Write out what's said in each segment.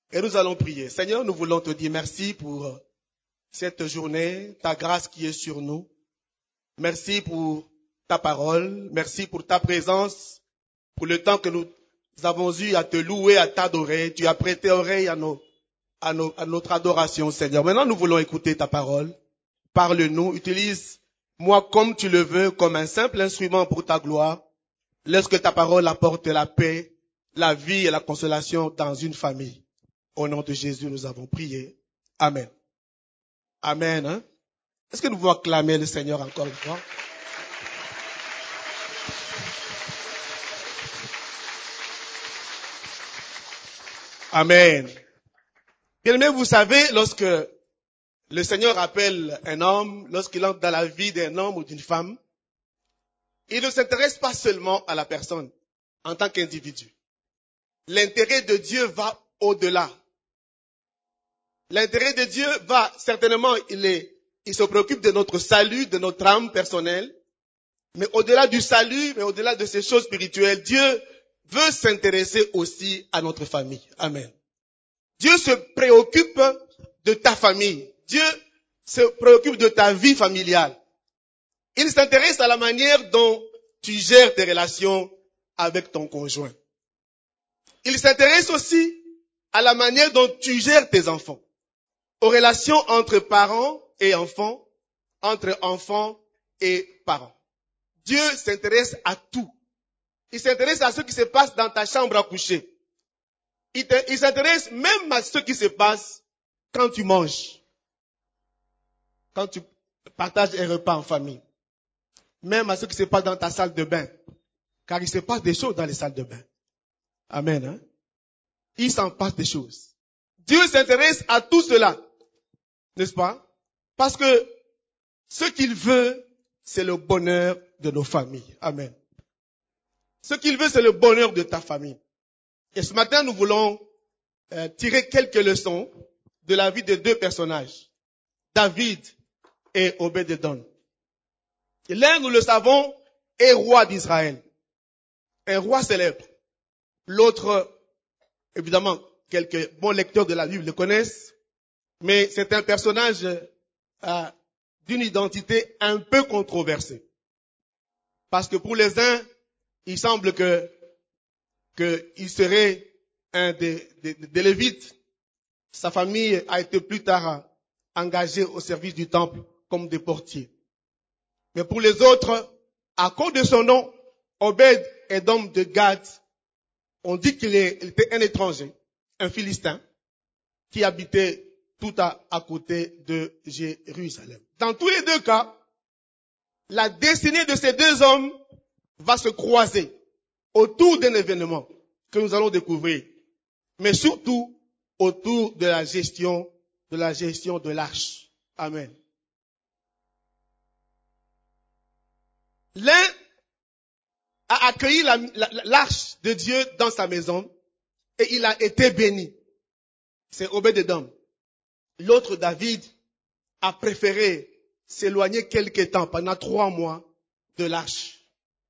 Et nous allons prier. Seigneur, nous voulons te dire merci pour cette journée, ta grâce qui est sur nous. Merci pour ta parole. Merci pour ta présence, pour le temps que nous avons eu à te louer, à t'adorer. Tu as prêté oreille à notre adoration, Seigneur. Maintenant, nous voulons écouter ta parole. Parle-nous, utilise-moi comme tu le veux, comme un simple instrument pour ta gloire. Laisse que ta parole apporte la paix, la vie et la consolation dans une famille. Au nom de Jésus, nous avons prié. Amen. Amen. Hein? Est-ce que nous pouvons acclamer le Seigneur encore une fois? Amen. Bien-aimés, vous savez, lorsque le Seigneur appelle un homme, lorsqu'il entre dans la vie d'un homme ou d'une femme, il ne s'intéresse pas seulement à la personne en tant qu'individu. L'intérêt de Dieu va au-delà. L'intérêt de Dieu va, certainement, il se préoccupe de notre salut, de notre âme personnelle. Mais au-delà du salut, mais au-delà de ces choses spirituelles, Dieu veut s'intéresser aussi à notre famille. Amen. Dieu se préoccupe de ta famille. Dieu se préoccupe de ta vie familiale. Il s'intéresse à la manière dont tu gères tes relations avec ton conjoint. Il s'intéresse aussi à la manière dont tu gères tes enfants, aux relations entre parents et enfants, entre enfants et parents. Dieu s'intéresse à tout. Il s'intéresse à ce qui se passe dans ta chambre à coucher. Il s'intéresse même à ce qui se passe quand tu manges, quand tu partages un repas en famille, même à ce qui se passe dans ta salle de bain, car il se passe des choses dans les salles de bain. Amen. Hein? Il s'en passe des choses. Dieu s'intéresse à tout cela, n'est-ce pas? Parce que ce qu'il veut, c'est le bonheur de nos familles. Amen. Ce qu'il veut, c'est le bonheur de ta famille. Et ce matin, nous voulons tirer quelques leçons de la vie de deux personnages, David et Obed-Édom. L'un, nous le savons, est roi d'Israël, un roi célèbre. L'autre, évidemment, quelques bons lecteurs de la Bible le connaissent, mais c'est un personnage d'une identité un peu controversée. Parce que pour les uns, il semble qu'il serait un des Lévites. Sa famille a été plus tard engagée au service du temple comme des portiers. Mais pour les autres, à cause de son nom, Obed-Édom de Gad, on dit qu'il était un étranger, un Philistin, qui habitait tout à côté de Jérusalem. Dans tous les deux cas, la destinée de ces deux hommes va se croiser autour d'un événement que nous allons découvrir, mais surtout autour de la gestion de l'arche. Amen. L'un a accueilli l'arche de Dieu dans sa maison et il a été béni. C'est Obed-Édom. L'autre, David, a préféré s'éloigner quelque temps, pendant 3 mois, de l'arche.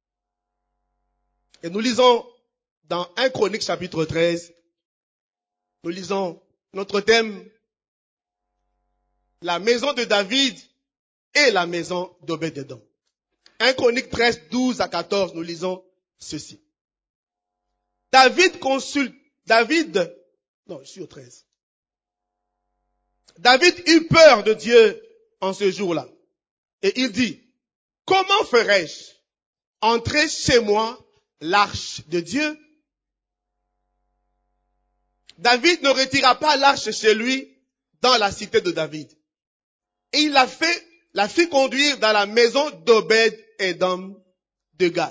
Et nous lisons dans 1 Chronique chapitre 13, nous lisons notre thème, la maison de David et la maison d'Obed-Édom. 1 Chronique 13, 12 à 14, nous lisons ceci. David eut peur de Dieu en ce jour-là. Et il dit, comment ferais-je entrer chez moi l'arche de Dieu? David ne retira pas l'arche chez lui dans la cité de David. Et il la fit conduire dans la maison d'Obed-Édom de Gad.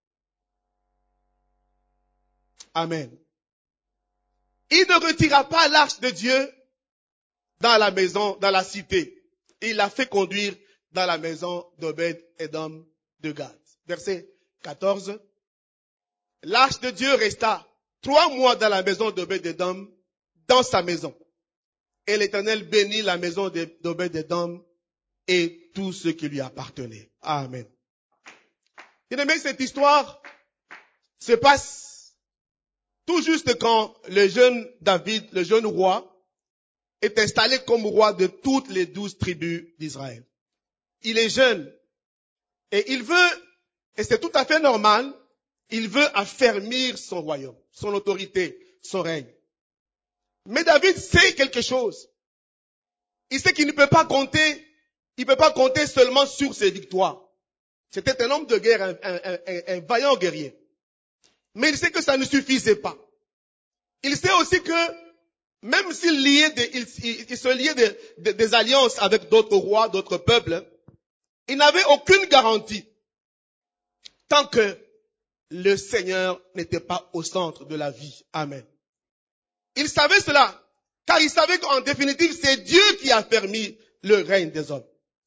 Amen. Il ne retira pas l'arche de Dieu dans la maison, dans la cité. Il l'a fait conduire dans la maison d'Obed-Édom de Gad. Verset 14. L'arche de Dieu resta 3 mois dans la maison d'Obed-Édom, dans sa maison. Et l'Éternel bénit la maison d'Obed-Édom et tout ce qui lui appartenait. Amen. Bien aimé, cette histoire se passe Tout juste quand le jeune David, le jeune roi, est installé comme roi de toutes les 12 tribus d'Israël. Il est jeune et il veut, et c'est tout à fait normal, il veut affermir son royaume, son autorité, son règne. Mais David sait quelque chose. Il sait qu'il ne peut pas compter seulement sur ses victoires. C'était un homme de guerre, un vaillant guerrier. Mais il sait que ça ne suffisait pas. Il sait aussi que même s'il se liait des alliances avec d'autres rois, d'autres peuples, il n'avait aucune garantie tant que le Seigneur n'était pas au centre de la vie. Amen. Il savait cela, car il savait qu'en définitive, c'est Dieu qui a permis le règne des hommes.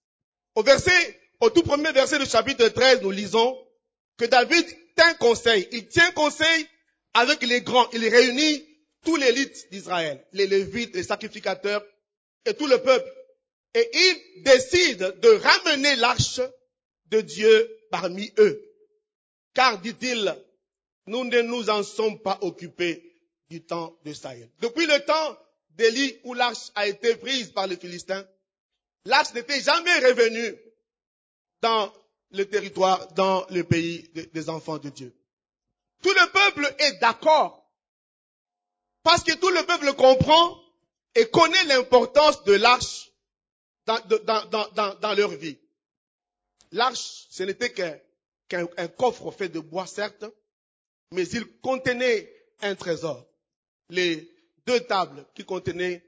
Au tout premier verset du chapitre 13, nous lisons que David tient conseil. Il tient conseil avec les grands. Il réunit tous l'élite d'Israël, les Lévites, les sacrificateurs et tout le peuple. Et il décide de ramener l'arche de Dieu parmi eux. Car, dit-il, nous ne nous en sommes pas occupés du temps de Saül. Depuis le temps d'Élie où l'arche a été prise par les Philistins, l'arche n'était jamais revenue dans le territoire, dans le pays des enfants de Dieu. Tout le peuple est d'accord parce que tout le peuple comprend et connaît l'importance de l'arche dans leur vie. L'arche, ce n'était qu'un coffre fait de bois, certes, mais il contenait un trésor. Les 2 tables qui contenaient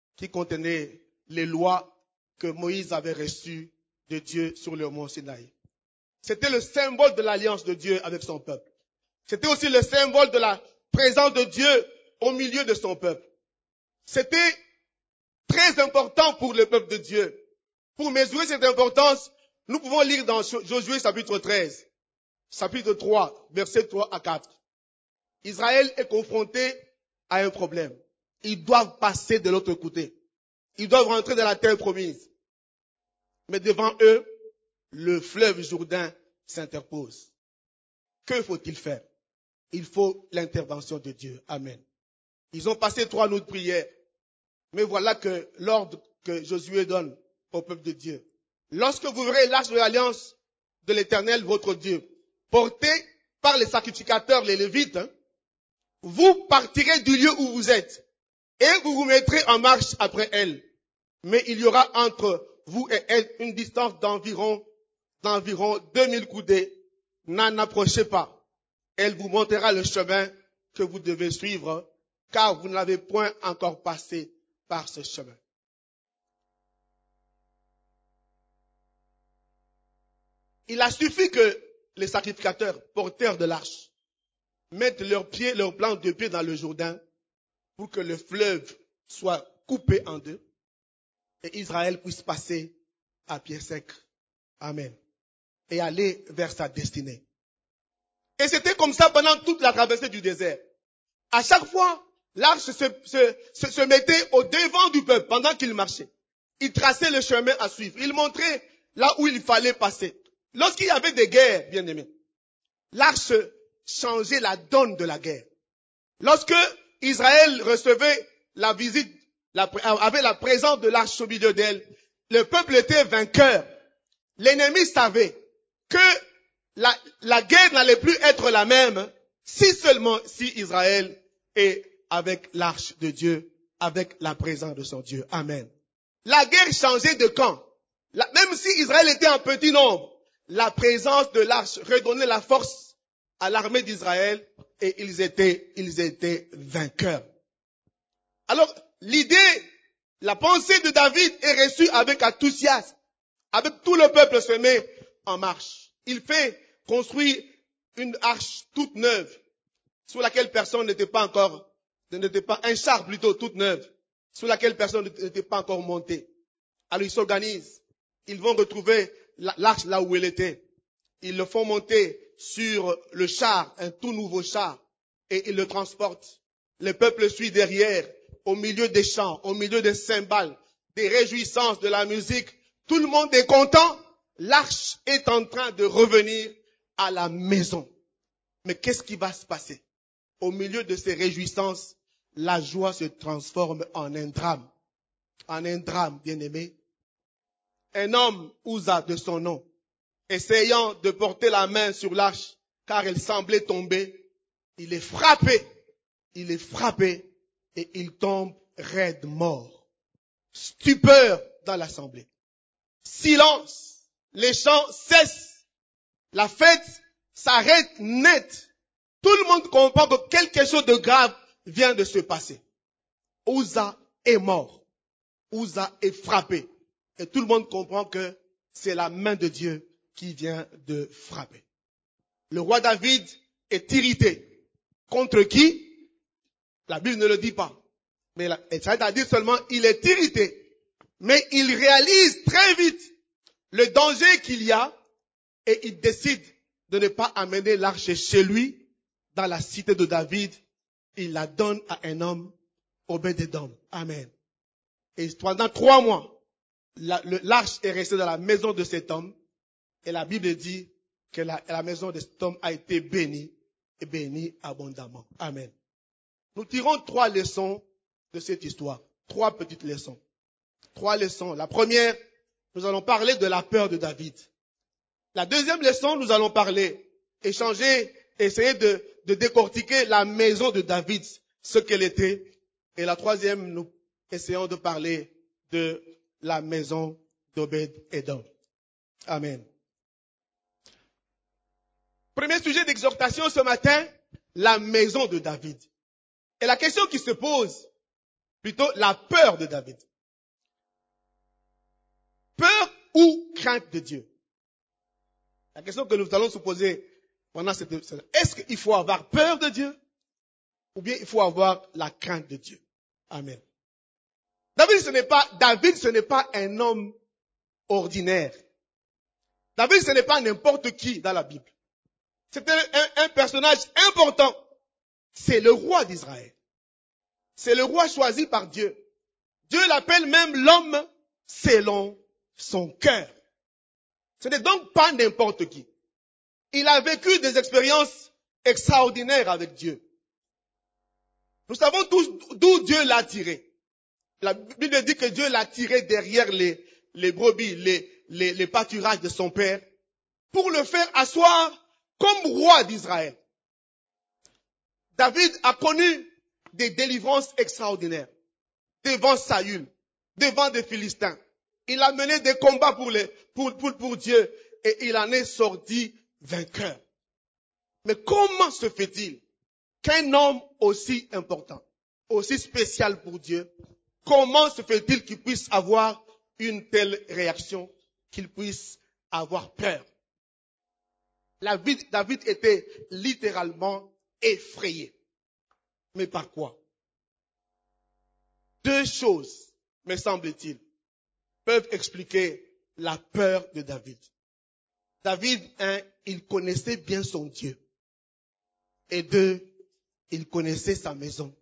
les lois que Moïse avait reçues de Dieu sur le mont Sinaï. C'était le symbole de l'alliance de Dieu avec son peuple. C'était aussi le symbole de la présence de Dieu au milieu de son peuple. C'était très important pour le peuple de Dieu. Pour mesurer cette importance, nous pouvons lire dans Josué chapitre 13, chapitre 3, versets 3 à 4. Israël est confronté à un problème. Ils doivent passer de l'autre côté. Ils doivent rentrer dans la terre promise. Mais devant eux, le fleuve Jourdain s'interpose. Que faut-il faire? Il faut l'intervention de Dieu. Amen. Ils ont passé 3 nuits de prière. Mais voilà que l'ordre que Josué donne au peuple de Dieu. Lorsque vous verrez l'arche de l'alliance de l'Éternel, votre Dieu, portée par les sacrificateurs, les Lévites, vous partirez du lieu où vous êtes et vous vous mettrez en marche après elle. Mais il y aura entre vous et elle une distance d'environ 2000 coudées. N'en approchez pas. Elle vous montrera le chemin que vous devez suivre, car vous n'avez point encore passé par ce chemin. Il a suffi que les sacrificateurs, porteurs de l'arche, mettent leurs plans de pied dans le Jourdain pour que le fleuve soit coupé en 2 et Israël puisse passer à pied sec. Amen. Et aller vers sa destinée. Et c'était comme ça pendant toute la traversée du désert. À chaque fois, l'arche se mettait au devant du peuple pendant qu'il marchait. Il traçait le chemin à suivre. Il montrait là où il fallait passer. Lorsqu'il y avait des guerres, bien aimés, l'arche changeait la donne de la guerre. Lorsque Israël recevait la visite, avait la présence de l'arche au milieu d'elle, le peuple était vainqueur. L'ennemi savait que la guerre n'allait plus être la même si Israël est avec l'arche de Dieu, avec la présence de son Dieu. Amen. La guerre changeait de camp. Même si Israël était en petit nombre, la présence de l'arche redonnait la force à l'armée d'Israël et ils étaient vainqueurs. Alors, la pensée de David est reçue avec enthousiasme. Avec tout le peuple se met en marche. Il fait construire une arche toute neuve, sur laquelle personne un char plutôt toute neuve, sur laquelle personne n'était pas encore monté. Alors ils s'organisent. Ils vont retrouver l'arche là où elle était. Ils le font monter sur le char, un tout nouveau char, et ils le transportent. Le peuple suit derrière, au milieu des chants, au milieu des cymbales, des réjouissances, de la musique. Tout le monde est content. L'arche est en train de revenir à la maison. Mais qu'est-ce qui va se passer? au milieu de ces réjouissances, la joie se transforme en un drame. En un drame, bien-aimé. Un homme, Uza de son nom, essayant de porter la main sur l'arche, car elle semblait tomber, il est frappé et il tombe raide mort. Stupeur dans l'assemblée. Silence. Les chants cessent. La fête s'arrête net. Tout le monde comprend que quelque chose de grave vient de se passer. Uza est mort. Uza est frappé. Et tout le monde comprend que c'est la main de Dieu qui vient de frapper. Le roi David est irrité. Contre qui? La Bible ne le dit pas. Mais c'est-à-dire seulement, il est irrité. Mais il réalise très vite le danger qu'il y a et il décide de ne pas amener l'arche chez lui, dans la cité de David. Il la donne à un homme, Obed-Édom. Amen. Et pendant 3 mois, l'arche est restée dans la maison de cet homme. Et la Bible dit que la maison de cet homme a été bénie, et bénie abondamment. Amen. Nous tirons 3 leçons de cette histoire. 3 petites leçons. 3 leçons. La première, nous allons parler de la peur de David. La deuxième leçon, nous allons échanger, essayer de décortiquer la maison de David, ce qu'elle était. Et la troisième, nous essayons de parler de la maison d'Obed-Édom. Amen. Premier sujet d'exhortation ce matin, la maison de David. Et la question qui se pose, plutôt la peur de David. Peur ou crainte de Dieu? La question que nous allons se poser pendant cette émission. Est-ce qu'il faut avoir peur de Dieu? Ou bien il faut avoir la crainte de Dieu? Amen. David, ce n'est pas un homme ordinaire. David, ce n'est pas n'importe qui dans la Bible. C'est un personnage important. C'est le roi d'Israël. C'est le roi choisi par Dieu. Dieu l'appelle même l'homme selon son cœur. Ce n'est donc pas n'importe qui. Il a vécu des expériences extraordinaires avec Dieu. Nous savons tous d'où Dieu l'a tiré. La Bible dit que Dieu l'a tiré derrière les brebis, les pâturages de son père, pour le faire asseoir comme roi d'Israël. David a connu des délivrances extraordinaires devant Saül, devant des Philistins. Il a mené des combats pour Dieu et il en est sorti vainqueur. Mais comment se fait-il qu'un homme aussi important, aussi spécial pour Dieu, comment se fait-il qu'il puisse avoir une telle réaction, qu'il puisse avoir peur? David était littéralement effrayé. Mais par quoi? 2 choses, me semble-t-il, peuvent expliquer la peur de David. David, 1, il connaissait bien son Dieu. Et 2, il connaissait sa maison.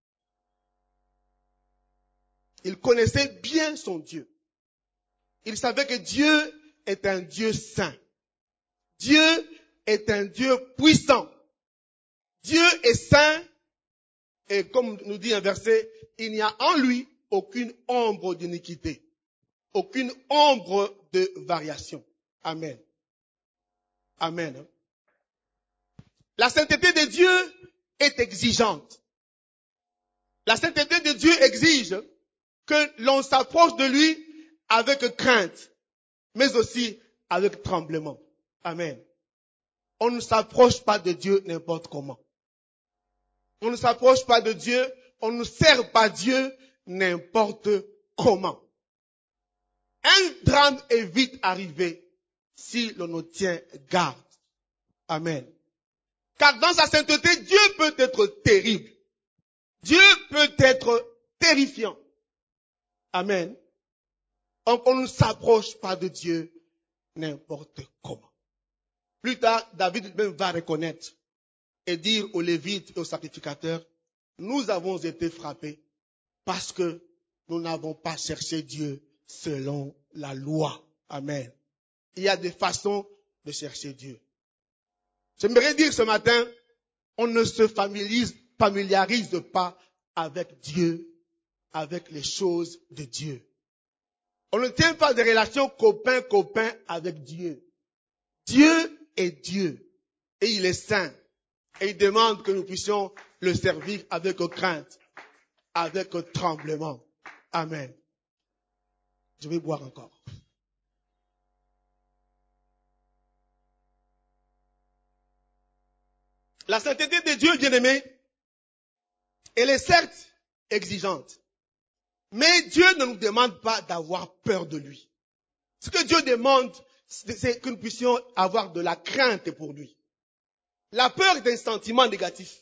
Il connaissait bien son Dieu. Il savait que Dieu est un Dieu saint. Dieu est un Dieu puissant. Dieu est saint et comme nous dit un verset, il n'y a en lui aucune ombre d'iniquité, aucune ombre de variation. Amen. Amen. La sainteté de Dieu est exigeante. La sainteté de Dieu exige que l'on s'approche de lui avec crainte, mais aussi avec tremblement. Amen. On ne s'approche pas de Dieu n'importe comment. On ne s'approche pas de Dieu, on ne sert pas Dieu n'importe comment. Un drame est vite arrivé si l'on ne tient garde. Amen. Car dans sa sainteté, Dieu peut être terrible. Dieu peut être terrifiant. Amen. Donc on ne s'approche pas de Dieu n'importe comment. Plus tard, David même va reconnaître et dire aux Lévites et aux sacrificateurs, nous avons été frappés parce que nous n'avons pas cherché Dieu selon la loi. Amen. Il y a des façons de chercher Dieu. J'aimerais dire ce matin on ne se familiarise pas avec Dieu, avec les choses de Dieu. On ne tient pas des relations copain-copain avec Dieu. Dieu est Dieu et il est saint. Et il demande que nous puissions le servir avec crainte, avec tremblement. Amen. Je vais boire encore. La sainteté de Dieu, bien-aimé, elle est certes exigeante. Mais Dieu ne nous demande pas d'avoir peur de lui. Ce que Dieu demande, c'est que nous puissions avoir de la crainte pour lui. La peur est un sentiment négatif.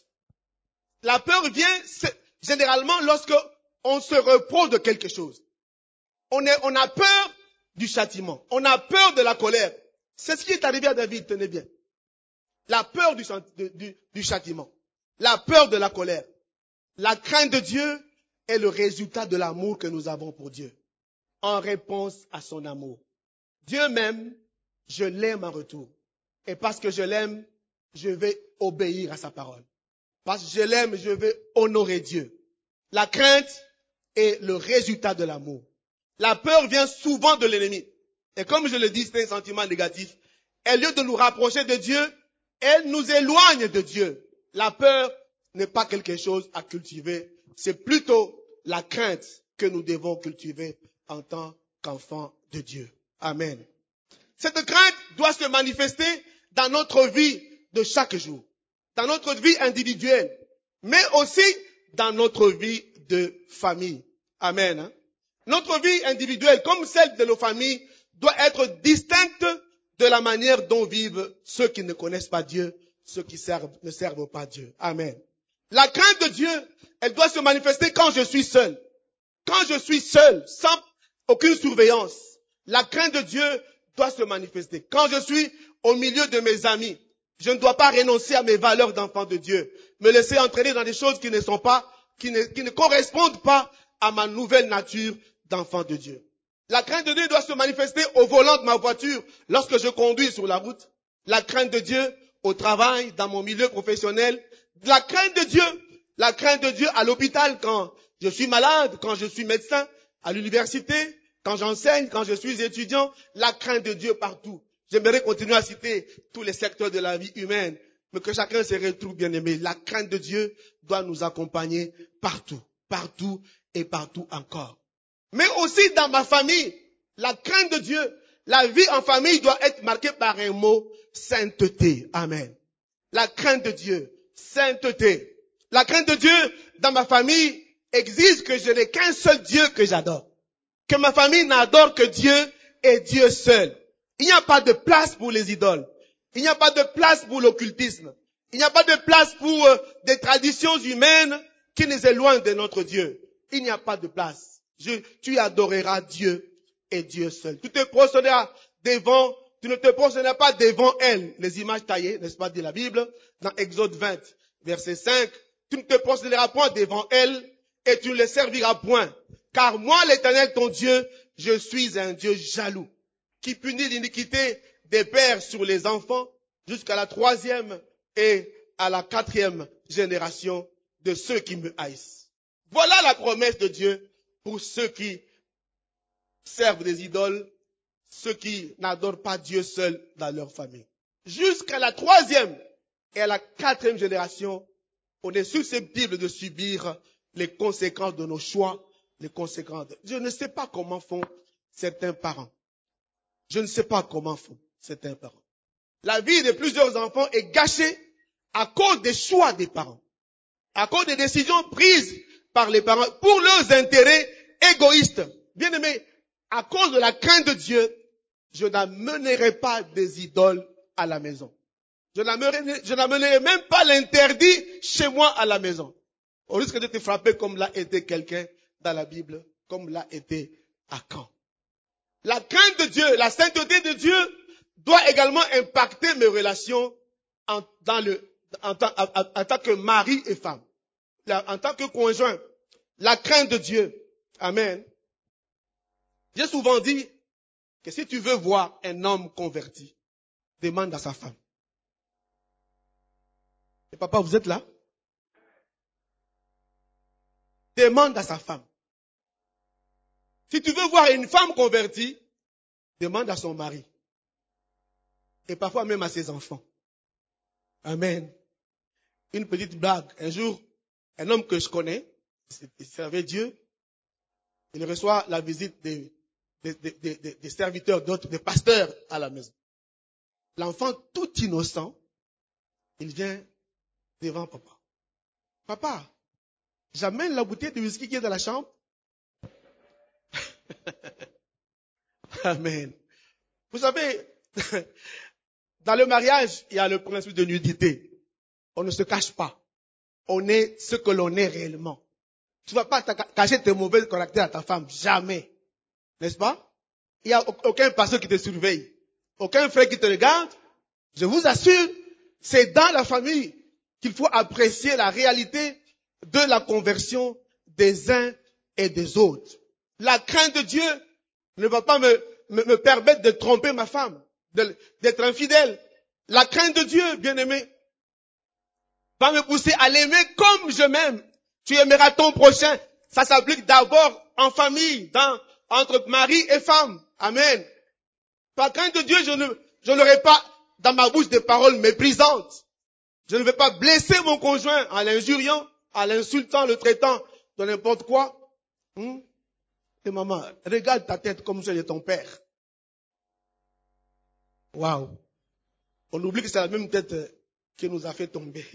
La peur vient généralement lorsque on se reproche de quelque chose. On a peur du châtiment. On a peur de la colère. C'est ce qui est arrivé à David, tenez bien. La peur du châtiment. La peur de la colère. La crainte de Dieu est le résultat de l'amour que nous avons pour Dieu. En réponse à son amour. Dieu m'aime, je l'aime en retour. Et parce que je l'aime, je vais obéir à sa parole. Parce que je l'aime, je vais honorer Dieu. La crainte est le résultat de l'amour. La peur vient souvent de l'ennemi. Et comme je le dis, c'est un sentiment négatif. Et au lieu de nous rapprocher de Dieu, elle nous éloigne de Dieu. La peur n'est pas quelque chose à cultiver. C'est plutôt la crainte que nous devons cultiver en tant qu'enfants de Dieu. Amen. Cette crainte doit se manifester dans notre vie de chaque jour. Dans notre vie individuelle. Mais aussi dans notre vie de famille. Amen. Notre vie individuelle, comme celle de nos familles, doit être distincte de la manière dont vivent ceux qui ne connaissent pas Dieu, ceux qui ne servent pas Dieu. Amen. La crainte de Dieu, elle doit se manifester quand je suis seul. Quand je suis seul, sans aucune surveillance, la crainte de Dieu doit se manifester. Quand je suis au milieu de mes amis, je ne dois pas renoncer à mes valeurs d'enfant de Dieu, me laisser entraîner dans des choses qui ne correspondent pas à ma nouvelle nature d'enfant de Dieu. La crainte de Dieu doit se manifester au volant de ma voiture lorsque je conduis sur la route. La crainte de Dieu au travail, dans mon milieu professionnel. La crainte de Dieu à l'hôpital quand je suis malade, quand je suis médecin, à l'université, quand j'enseigne, quand je suis étudiant. La crainte de Dieu partout. J'aimerais continuer à citer tous les secteurs de la vie humaine, mais que chacun se retrouve bien aimé. La crainte de Dieu doit nous accompagner partout, partout et partout encore. Mais aussi dans ma famille, la crainte de Dieu, la vie en famille doit être marquée par un mot, sainteté. Amen. La crainte de Dieu, sainteté. La crainte de Dieu dans ma famille exige que je n'ai qu'un seul Dieu que j'adore. Que ma famille n'adore que Dieu et Dieu seul. Il n'y a pas de place pour les idoles. Il n'y a pas de place pour l'occultisme. Il n'y a pas de place pour des traditions humaines qui nous éloignent de notre Dieu. Il n'y a pas de place. Tu adoreras Dieu et Dieu seul. Tu ne te prosterneras pas devant elle. Les images taillées, n'est-ce pas, de la Bible, dans Exode 20, verset 5. Tu ne te prosterneras point devant elle et tu ne les serviras point. Car moi, l'Éternel, ton Dieu, je suis un Dieu jaloux, qui punit l'iniquité des pères sur les enfants jusqu'à la 3e et à la 4e génération de ceux qui me haïssent. Voilà la promesse de Dieu pour ceux qui servent des idoles, ceux qui n'adorent pas Dieu seul dans leur famille. Jusqu'à la 3e et à la 4e génération, on est susceptible de subir les conséquences de nos choix, les conséquences. Je ne sais pas comment font certains parents. Je ne sais pas comment font certains parents. La vie de plusieurs enfants est gâchée à cause des choix des parents, à cause des décisions prises par les parents pour leurs intérêts égoïstes. Bien aimé, à cause de la crainte de Dieu, je n'amènerai pas des idoles à la maison. Je n'amènerai même pas l'interdit chez moi à la maison. Au risque de te frapper comme l'a été quelqu'un dans la Bible, comme l'a été Achan. La crainte de Dieu, la sainteté de Dieu doit également impacter mes relations en tant que mari et femme. En tant que conjoint. La crainte de Dieu. Amen. J'ai souvent dit que si tu veux voir un homme converti, demande à sa femme. Et papa, vous êtes là? Demande à sa femme. Si tu veux voir une femme convertie, demande à son mari. Et parfois même à ses enfants. Amen. Une petite blague. Un jour, un homme que je connais, il servait Dieu, il reçoit la visite des serviteurs d'autres, des pasteurs à la maison. L'enfant tout innocent, il vient devant papa. Papa, j'amène la bouteille de whisky qui est dans la chambre. Amen. Vous savez, dans le mariage, il y a le principe de nudité. On ne se cache pas. On est ce que l'on est réellement. Tu ne vas pas cacher tes mauvais caractères à ta femme. Jamais. N'est-ce pas? Il n'y a aucun pasteur qui te surveille. Aucun frère qui te regarde. Je vous assure, c'est dans la famille qu'il faut apprécier la réalité de la conversion des uns et des autres. La crainte de Dieu ne va pas me permettre de tromper ma femme, d'être infidèle. La crainte de Dieu, bien-aimé, va me pousser à l'aimer comme je m'aime. Tu aimeras ton prochain. Ça s'applique d'abord en famille, entre mari et femme. Amen. Par crainte de Dieu, je n'aurai pas dans ma bouche des paroles méprisantes. Je ne vais pas blesser mon conjoint en l'injuriant, en l'insultant, le traitant de n'importe quoi. Et maman, regarde ta tête comme celle de ton père. Waouh. On oublie que c'est la même tête qui nous a fait tomber.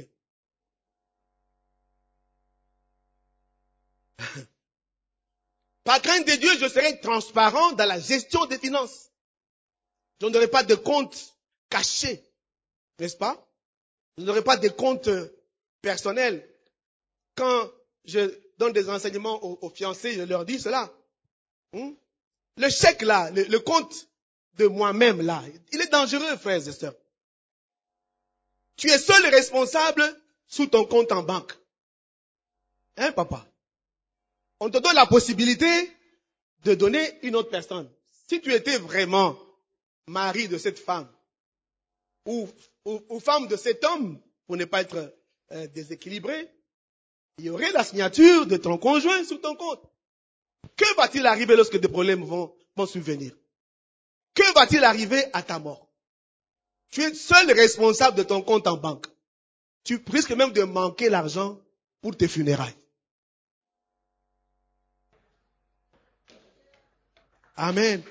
Par crainte de Dieu, je serai transparent dans la gestion des finances. Je n'aurai pas de comptes cachés. N'est-ce pas? Je n'aurai pas de comptes personnels. Quand je donne des enseignements aux fiancés, je leur dis cela. Le chèque là, le compte de moi-même là, il est dangereux, frères et sœurs. Tu es seul responsable sous ton compte en banque. Hein, papa? On te donne la possibilité de donner une autre personne. Si tu étais vraiment mari de cette femme, ou femme de cet homme, pour ne pas être déséquilibré, il y aurait la signature de ton conjoint sur ton compte. Que va-t-il arriver lorsque des problèmes vont survenir? Que va-t-il arriver à ta mort? Tu es seul responsable de ton compte en banque. Tu risques même de manquer l'argent pour tes funérailles. Amen.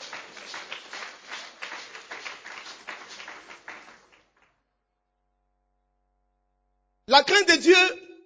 La crainte de Dieu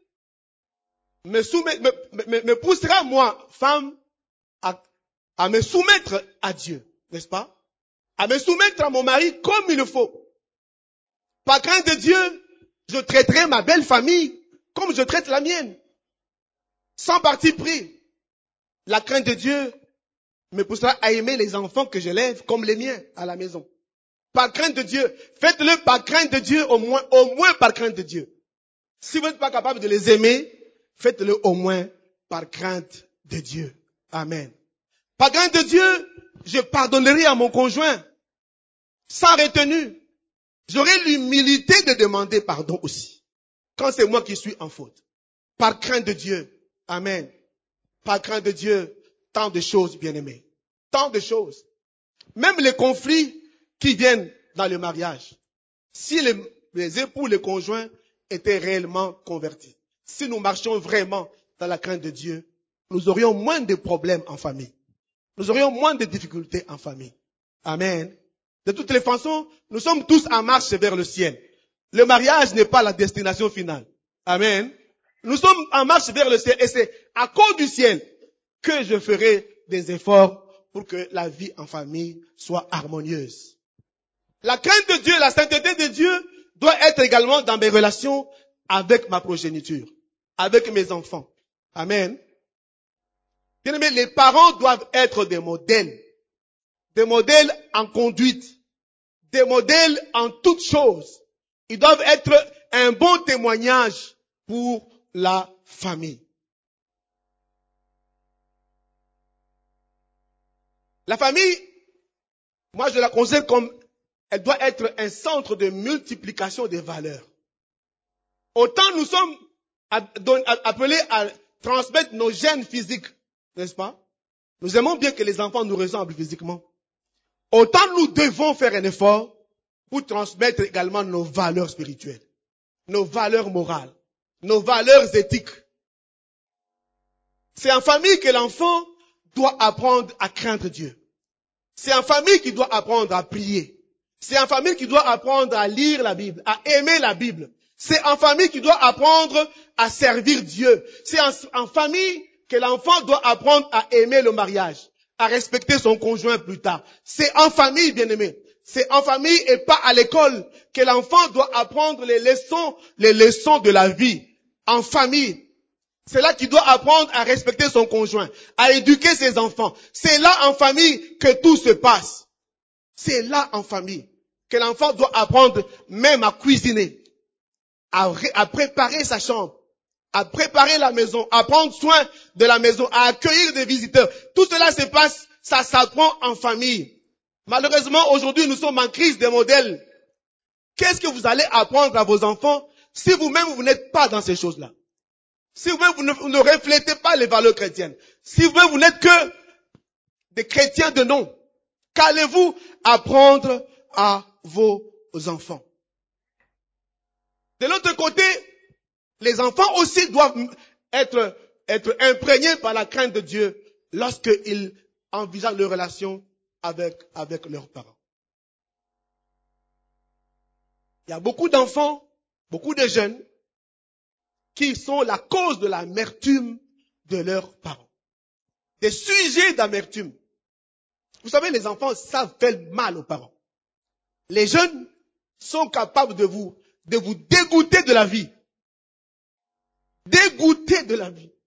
me poussera, moi, femme, à me soumettre à Dieu, n'est-ce pas? À me soumettre à mon mari comme il le faut. Par crainte de Dieu, je traiterai ma belle famille comme je traite la mienne. Sans parti pris. La crainte de Dieu me poussera à aimer les enfants que j'élève comme les miens à la maison. Par crainte de Dieu. Faites-le par crainte de Dieu, au moins par crainte de Dieu. Si vous n'êtes pas capable de les aimer, faites-le au moins par crainte de Dieu. Amen. Par crainte de Dieu, je pardonnerai à mon conjoint sans retenue. J'aurai l'humilité de demander pardon aussi, quand c'est moi qui suis en faute. Par crainte de Dieu. Amen. Par crainte de Dieu, tant de choses, bien-aimés. Tant de choses. Même les conflits qui viennent dans le mariage. Si les époux, les conjoints étaient réellement convertis, si nous marchions vraiment dans la crainte de Dieu, nous aurions moins de problèmes en famille. Nous aurions moins de difficultés en famille. Amen. De toutes les façons, nous sommes tous en marche vers le ciel. Le mariage n'est pas la destination finale. Amen. Nous sommes en marche vers le ciel et c'est à cause du ciel que je ferai des efforts pour que la vie en famille soit harmonieuse. La crainte de Dieu, la sainteté de Dieu doit être également dans mes relations avec ma progéniture, avec mes enfants. Amen. Bien-aimés, les parents doivent être des modèles en conduite, des modèles en toutes choses. Ils doivent être un bon témoignage pour la famille. La famille, moi je la considère comme, elle doit être un centre de multiplication des valeurs. Autant nous sommes appelés à transmettre nos gènes physiques, n'est-ce pas? Nous aimons bien que les enfants nous ressemblent physiquement. Autant nous devons faire un effort pour transmettre également nos valeurs spirituelles, nos valeurs morales, nos valeurs éthiques. C'est en famille que l'enfant doit apprendre à craindre Dieu. C'est en famille qu'il doit apprendre à prier. C'est en famille qu'il doit apprendre à lire la Bible, à aimer la Bible. C'est en famille qu'il doit apprendre à servir Dieu. C'est en famille que l'enfant doit apprendre à aimer le mariage, à respecter son conjoint plus tard. C'est en famille, bien-aimé. C'est en famille et pas à l'école que l'enfant doit apprendre les leçons de la vie. En famille. C'est là qu'il doit apprendre à respecter son conjoint, à éduquer ses enfants. C'est là en famille que tout se passe. C'est là en famille que l'enfant doit apprendre même à cuisiner, à préparer sa chambre, à préparer la maison, à prendre soin de la maison, à accueillir des visiteurs. Tout cela se passe, ça s'apprend en famille. Malheureusement, aujourd'hui, nous sommes en crise des modèles. Qu'est-ce que vous allez apprendre à vos enfants si vous-même vous n'êtes pas dans ces choses-là? Si vous-même vous ne reflétez pas les valeurs chrétiennes, si vous-même vous n'êtes que des chrétiens de nom, qu'allez-vous apprendre à vos enfants? De l'autre côté, les enfants aussi doivent être imprégnés par la crainte de Dieu lorsqu'ils envisagent leur relation avec leurs parents. Il y a beaucoup d'enfants, beaucoup de jeunes qui sont la cause de l'amertume de leurs parents. Des sujets d'amertume. Vous savez, les enfants savent faire mal aux parents. Les jeunes sont capables de vous dégoûter de la vie. Dégoûter de la vie.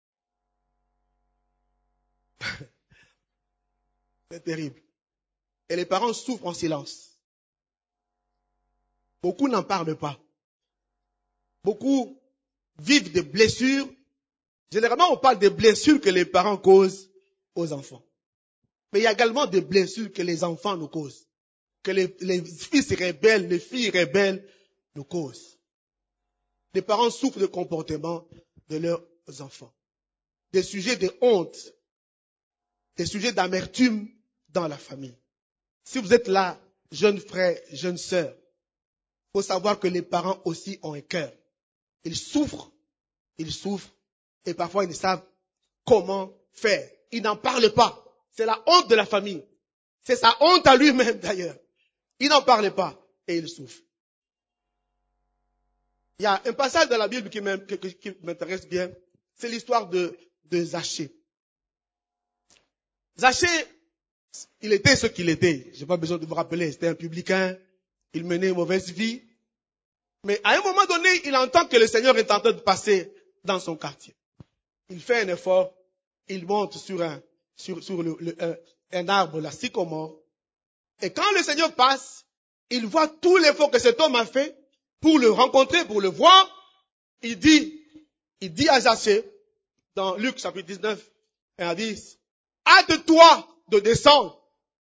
C'est terrible. Et les parents souffrent en silence. Beaucoup n'en parlent pas. Beaucoup vivent des blessures. Généralement, on parle des blessures que les parents causent aux enfants. Mais il y a également des blessures que les enfants nous causent. Que les fils rebelles, les filles rebelles nous causent. Les parents souffrent de comportements de leurs enfants. Des sujets de honte. Des sujets d'amertume dans la famille. Si vous êtes là, jeunes frères, jeunes sœurs, il faut savoir que les parents aussi ont un cœur. Ils souffrent, et parfois ils ne savent comment faire. Ils n'en parlent pas. C'est la honte de la famille. C'est sa honte à lui-même d'ailleurs. Il n'en parle pas et il souffre. Il y a un passage dans la Bible qui m'intéresse bien. C'est l'histoire de Zachée. Zachée, il était ce qu'il était. Je n'ai pas besoin de vous rappeler. C'était un publicain. Il menait une mauvaise vie. Mais à un moment donné, il entend que le Seigneur est en train de passer dans son quartier. Il fait un effort. Il monte sur un arbre, la sycomore. Et quand le Seigneur passe, il voit tout l'effort que cet homme a fait pour le rencontrer, pour le voir. Il dit à Zachée, dans Luc chapitre 19, et 10, hâte-toi de descendre.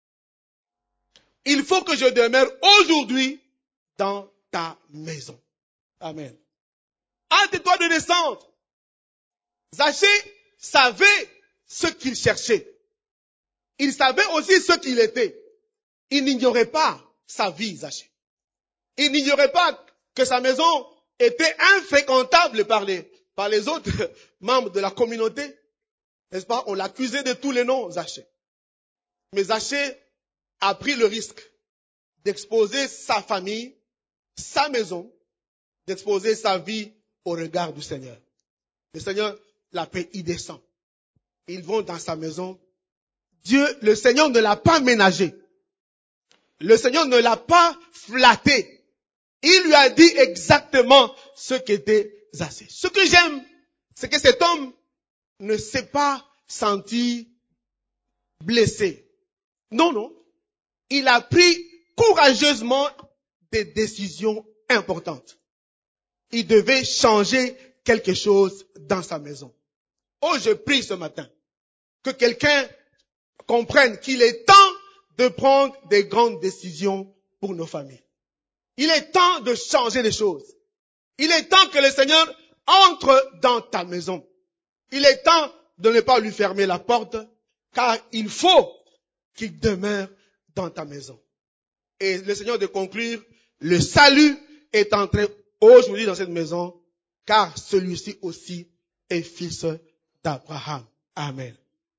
Il faut que je demeure aujourd'hui dans ta maison. Amen. Hâte-toi de descendre. Zachée savait ce qu'il cherchait. Il savait aussi ce qu'il était. Il n'ignorait pas sa vie, Zachée. Il n'ignorait pas que sa maison était infréquentable par les autres membres de la communauté. N'est-ce pas? On l'accusait de tous les noms, Zachée. Mais Zachée a pris le risque d'exposer sa famille, sa maison, d'exposer sa vie au regard du Seigneur. Le Seigneur l'appelle, il descend. Ils vont dans sa maison. Le Seigneur ne l'a pas ménagé. Le Seigneur ne l'a pas flatté. Il lui a dit exactement ce qu'était Zachée. Ce que j'aime, c'est que cet homme ne s'est pas senti blessé. Non. Il a pris courageusement des décisions importantes. Il devait changer quelque chose dans sa maison. Oh, je prie ce matin que quelqu'un comprenne qu'il est temps de prendre des grandes décisions pour nos familles. Il est temps de changer les choses. Il est temps que le Seigneur entre dans ta maison. Il est temps de ne pas lui fermer la porte, car il faut qu'il demeure dans ta maison. Et le Seigneur de conclure, le salut est entré aujourd'hui dans cette maison, car celui-ci aussi est fils d'Abraham. Amen.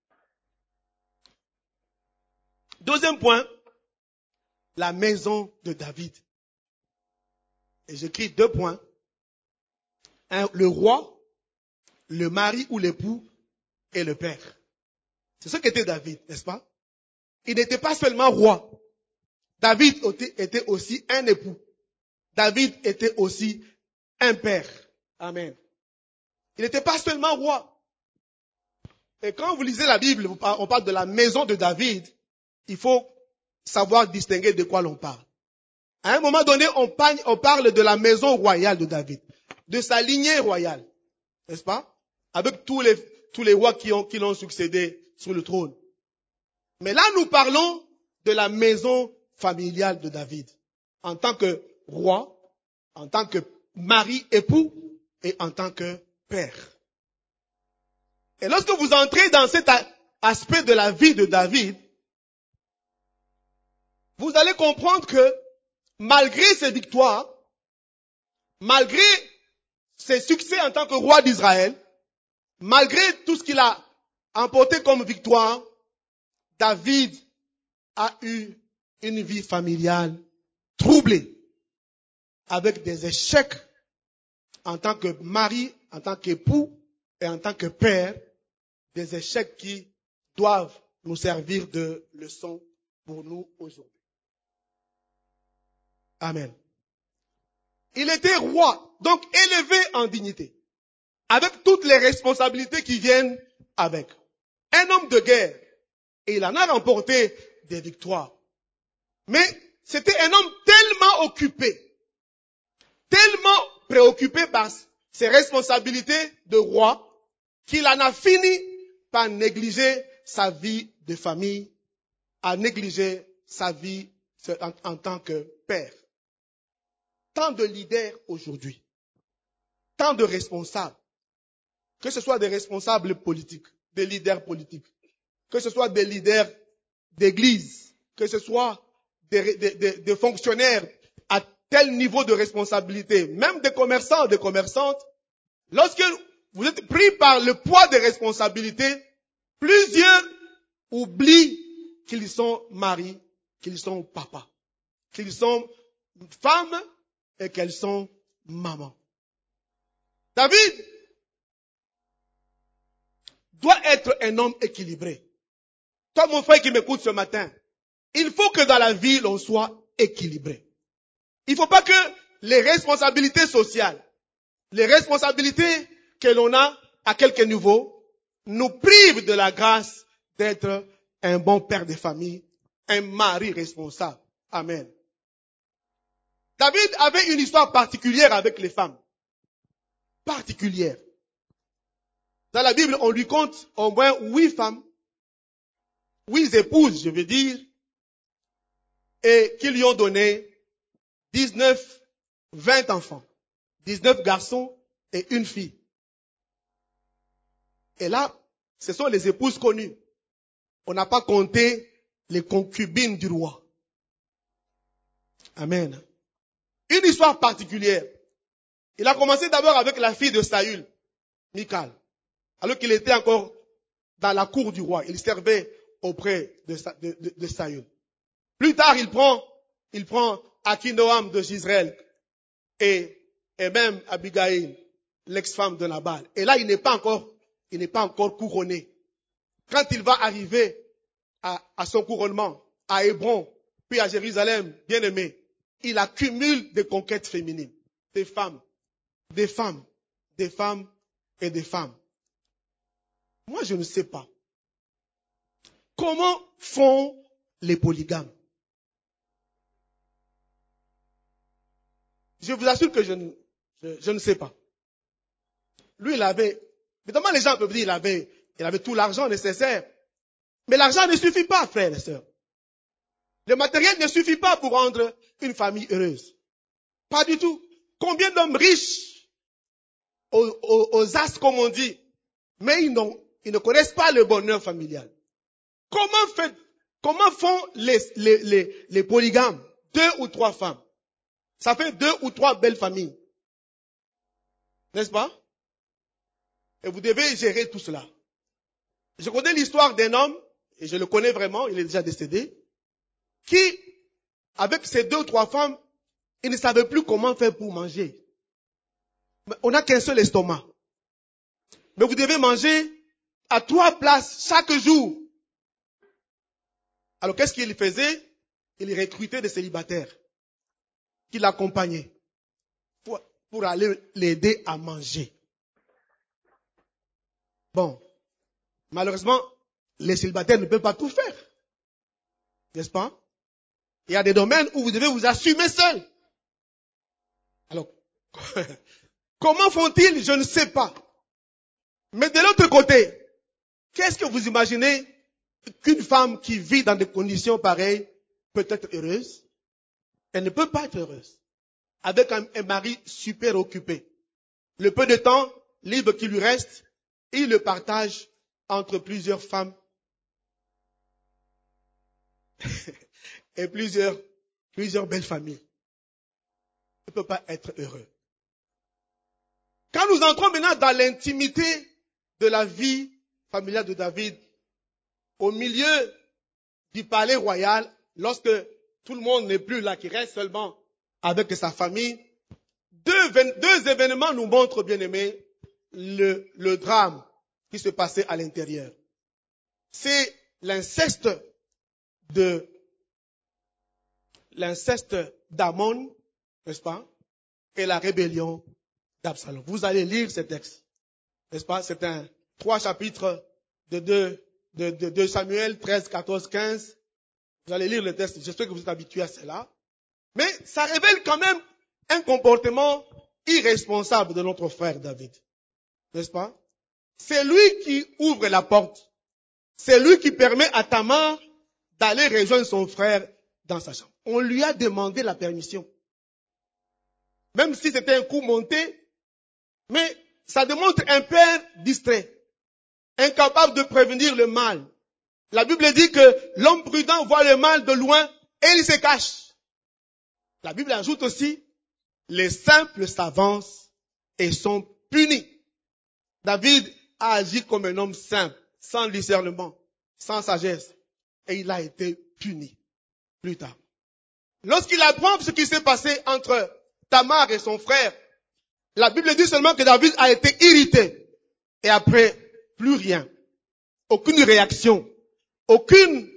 Deuxième point, la maison de David. Et j'écris 2 points. Le roi, le mari ou l'époux et le père. C'est ce qu'était David, n'est-ce pas? Il n'était pas seulement roi. David était aussi un époux. David était aussi un père. Amen. Il n'était pas seulement roi. Et quand vous lisez la Bible, on parle de la maison de David, il faut savoir distinguer de quoi l'on parle. À un moment donné, on parle de la maison royale de David, de sa lignée royale, n'est-ce pas? Avec tous les rois qui l'ont succédé sur le trône. Mais là, nous parlons de la maison familiale de David, en tant que roi, en tant que mari, époux, et en tant que père. Et lorsque vous entrez dans cet aspect de la vie de David, vous allez comprendre que malgré ses victoires, malgré ses succès en tant que roi d'Israël, malgré tout ce qu'il a emporté comme victoire, David a eu une vie familiale troublée, avec des échecs en tant que mari, en tant qu'époux et en tant que père, des échecs qui doivent nous servir de leçon pour nous aujourd'hui. Amen. Il était roi, donc élevé en dignité, avec toutes les responsabilités qui viennent avec. Un homme de guerre, et il en a remporté des victoires. Mais c'était un homme tellement occupé, tellement préoccupé par ses responsabilités de roi, qu'il en a fini par négliger sa vie de famille, à négliger sa vie en tant que père. Tant de leaders aujourd'hui, tant de responsables, que ce soit des responsables politiques, des leaders politiques, que ce soit des leaders d'église, que ce soit des fonctionnaires à tel niveau de responsabilité, même des commerçants, des commerçantes, lorsque vous êtes pris par le poids des responsabilités, plusieurs oublient qu'ils sont maris, qu'ils sont papas, qu'ils sont femmes et qu'elles sont mamans. David doit être un homme équilibré. Toi, mon frère qui m'écoute ce matin, il faut que dans la vie, l'on soit équilibré. Il ne faut pas que les responsabilités sociales, les responsabilités que l'on a à quelque niveau, nous privent de la grâce d'être un bon père de famille, un mari responsable. Amen. David avait une histoire particulière avec les femmes. Particulière. Dans la Bible, on lui compte au moins 8 femmes, 8 épouses, je veux dire, et qui lui ont donné 19, 20 enfants. 19 garçons et une fille. Et là, ce sont les épouses connues. On n'a pas compté les concubines du roi. Amen. Une histoire particulière. Il a commencé d'abord avec la fille de Saül, Michal, alors qu'il était encore dans la cour du roi. Il servait auprès de Saül. Plus tard, il prend Akinoam de Jezreel et même Abigail, l'ex-femme de Nabal. Et là, il n'est pas encore couronné. Quand il va arriver à son couronnement, à Hébron, puis à Jérusalem, bien aimé, il accumule des conquêtes féminines, des femmes, des femmes, des femmes et des femmes. Moi, je ne sais pas. Comment font les polygames? Je vous assure que je ne sais pas. Lui, il avait, évidemment les gens peuvent dire il avait tout l'argent nécessaire. Mais l'argent ne suffit pas, frères et sœurs. Le matériel ne suffit pas pour rendre une famille heureuse. Pas du tout. Combien d'hommes riches, aux as comme on dit, mais ils ne connaissent pas le bonheur familial. Comment font les polygames? 2 ou 3 femmes. Ça fait 2 ou 3 belles familles. N'est-ce pas? Et vous devez gérer tout cela. Je connais l'histoire d'un homme, et je le connais vraiment, il est déjà décédé, qui, avec ses 2 ou 3 femmes, il ne savait plus comment faire pour manger. On n'a qu'un seul estomac. Mais vous devez manger à 3 places chaque jour. Alors qu'est-ce qu'il faisait? Il recrutait des célibataires qui l'accompagnaient pour aller l'aider à manger. Bon, malheureusement, les célibataires ne peuvent pas tout faire. N'est-ce pas? Il y a des domaines où vous devez vous assumer seul. Alors, comment font-ils? Je ne sais pas. Mais de l'autre côté, qu'est-ce que vous imaginez qu'une femme qui vit dans des conditions pareilles peut être heureuse? Elle ne peut pas être heureuse. Avec un mari super occupé. Le peu de temps libre qui lui reste, il le partage entre plusieurs femmes et plusieurs belles familles. Il ne peut pas être heureux. Quand nous entrons maintenant dans l'intimité de la vie familiale de David, au milieu du palais royal, lorsque tout le monde n'est plus là, qui reste seulement avec sa famille, deux événements nous montrent, bien aimés, le drame qui se passait à l'intérieur. C'est l'inceste d'Amon, n'est-ce pas, et la rébellion d'Absalom. Vous allez lire ces textes, n'est-ce pas? C'est 3 chapitres de 2 Samuel, 13, 14, 15. Vous allez lire le texte, j'espère que vous êtes habitués à cela. Mais ça révèle quand même un comportement irresponsable de notre frère David. N'est-ce pas? C'est lui qui ouvre la porte. C'est lui qui permet à Tamar d'aller rejoindre son frère dans sa chambre. On lui a demandé la permission. Même si c'était un coup monté, mais ça démontre un père distrait, incapable de prévenir le mal. La Bible dit que l'homme prudent voit le mal de loin et il se cache. La Bible ajoute aussi, les simples s'avancent et sont punis. David a agi comme un homme simple, sans discernement, sans sagesse, et il a été puni plus tard. Lorsqu'il apprend ce qui s'est passé entre Tamar et son frère, la Bible dit seulement que David a été irrité. Et après, plus rien. Aucune réaction. Aucune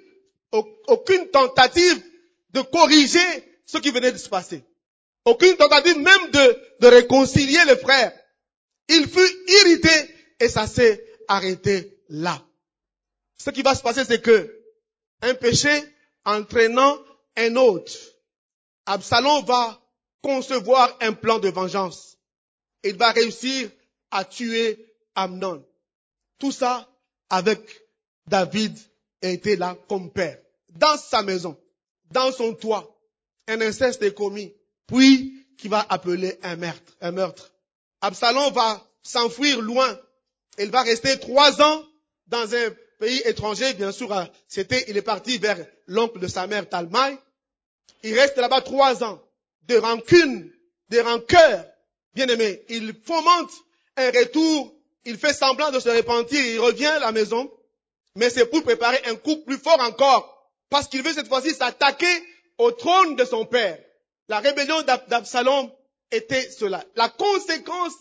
tentative de corriger ce qui venait de se passer. Aucune tentative même de réconcilier les frères. Il fut irrité et ça s'est arrêté là. Ce qui va se passer, c'est que un péché entraînant un autre. Absalom va concevoir un plan de vengeance. Il va réussir à tuer Amnon. Tout ça avec David était là comme père. Dans sa maison, dans son toit, un inceste est commis, puis qui va appeler un meurtre. Absalom va s'enfuir loin. Il va rester 3 ans dans un pays étranger, bien sûr. Il est parti vers l'oncle de sa mère, Talmaï. Il reste là-bas 3 ans. De rancune, de rancœur. Bien aimé, il fomente un retour. Il fait semblant de se repentir. Il revient à la maison. Mais c'est pour préparer un coup plus fort encore. Parce qu'il veut cette fois-ci s'attaquer au trône de son père. La rébellion d'Absalom était cela. La conséquence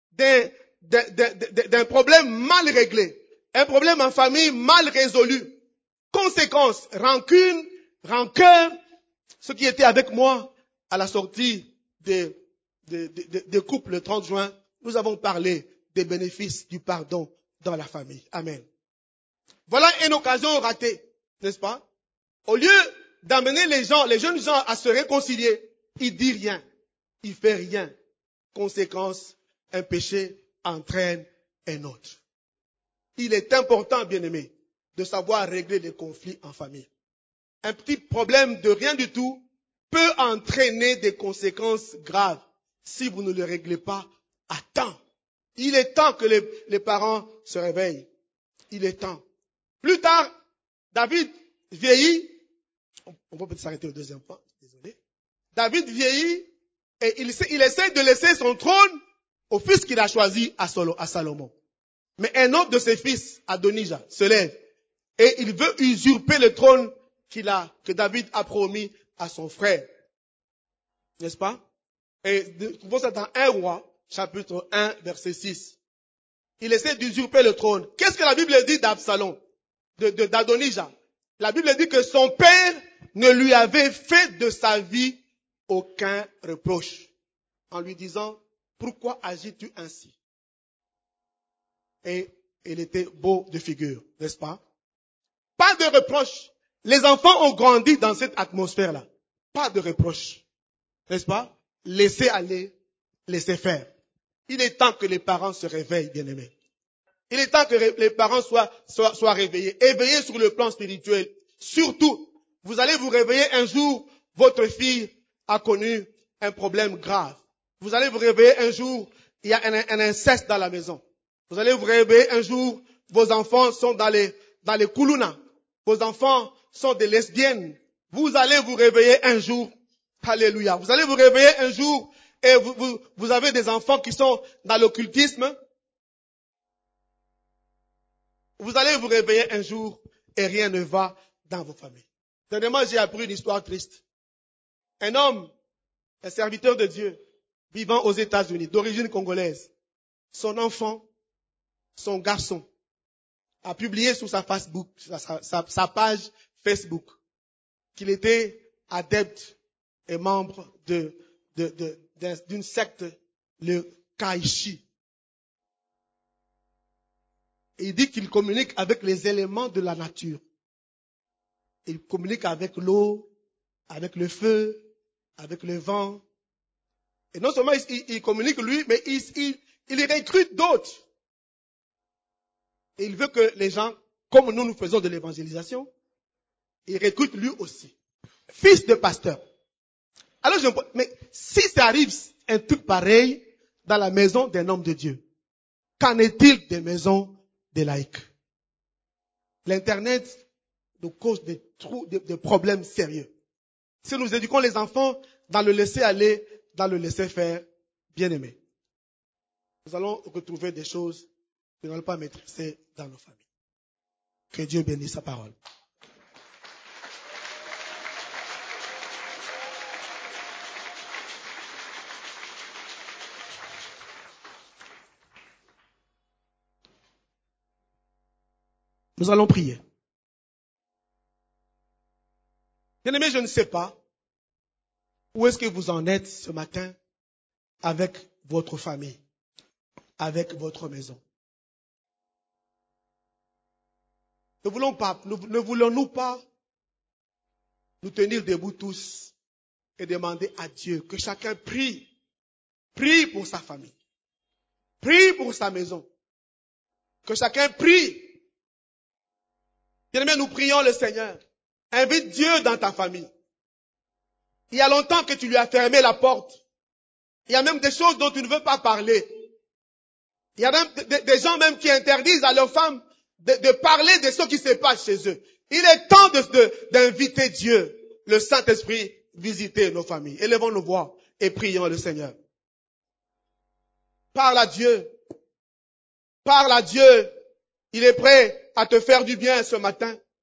d'un problème mal réglé. Un problème en famille mal résolu. Conséquence, rancune, rancœur. Ce qui était avec moi à la sortie des couples le 30 juin, nous avons parlé des bénéfices du pardon dans la famille. Amen. Voilà une occasion ratée, n'est-ce pas? Au lieu d'amener les jeunes gens à se réconcilier, il dit rien, il fait rien. Conséquence, un péché entraîne un autre. Il est important, bien aimé, de savoir régler les conflits en famille. Un petit problème de rien du tout peut entraîner des conséquences graves si vous ne le réglez pas à temps. Il est temps que les parents se réveillent. Il est temps. Plus tard, David vieillit. On va peut-être s'arrêter au deuxième point. Désolé. David vieillit et il essaie de laisser son trône au fils qu'il a choisi à Salomon. Mais un autre de ses fils, Adonijah, se lève et il veut usurper le trône que David a promis à son frère. N'est-ce pas? Et nous trouvons ça dans 1 Roi, chapitre 1, verset 6. Il essaie d'usurper le trône. Qu'est-ce que la Bible dit d'Absalom, d'Adonijah? La Bible dit que son père ne lui avait fait de sa vie aucun reproche. En lui disant, pourquoi agis-tu ainsi? Et il était beau de figure, n'est-ce pas? Pas de reproche. Les enfants ont grandi dans cette atmosphère-là. Pas de reproche. N'est-ce pas? Laissez aller, laissez faire. Il est temps que les parents se réveillent, bien-aimés. Il est temps que les parents soient réveillés. Éveillés sur le plan spirituel. Surtout, vous allez vous réveiller un jour, votre fille a connu un problème grave. Vous allez vous réveiller un jour, il y a un inceste dans la maison. Vous allez vous réveiller un jour, vos enfants sont dans les koulounas. Vos enfants sont des lesbiennes. Vous allez vous réveiller un jour. Alléluia. Vous allez vous réveiller un jour et vous avez des enfants qui sont dans l'occultisme. Vous allez vous réveiller un jour et rien ne va dans vos familles. Dernièrement, j'ai appris une histoire triste. Un homme, un serviteur de Dieu, vivant aux États-Unis, d'origine congolaise. Son enfant, son garçon, a publié sur sa Facebook, sa page Facebook, qu'il était adepte et membre d'une secte, le Kaishi. Et il dit qu'il communique avec les éléments de la nature. Il communique avec l'eau, avec le feu, avec le vent. Et non seulement il communique lui, mais il recrute d'autres. Et il veut que les gens, comme nous faisons de l'évangélisation, il recrute lui aussi. Fils de pasteur. Alors mais si ça arrive un truc pareil dans la maison d'un homme de Dieu, qu'en est-il des maisons des laïcs? L'Internet nous cause des problèmes sérieux. Si nous éduquons les enfants dans le laisser aller, dans le laisser faire, bien aimé, nous allons retrouver des choses que nous n'allons pas maîtriser dans nos familles. Que Dieu bénisse sa parole. Nous allons prier. Bien-aimés, je ne sais pas où est-ce que vous en êtes ce matin avec votre famille, avec votre maison. Ne voulons-nous pas nous tenir debout tous et demander à Dieu que chacun prie pour sa famille, prie pour sa maison, que chacun prie. Bien-aimés, nous prions le Seigneur. Invite Dieu dans ta famille. Il y a longtemps que tu lui as fermé la porte. Il y a même des choses dont tu ne veux pas parler. Il y a même des gens même qui interdisent à leurs femmes de parler de ce qui se passe chez eux. Il est temps d'inviter Dieu, le Saint-Esprit, visiter nos familles. Élevons nos voix et prions le Seigneur. Parle à Dieu. Parle à Dieu. Il est prêt à te faire du bien ce matin.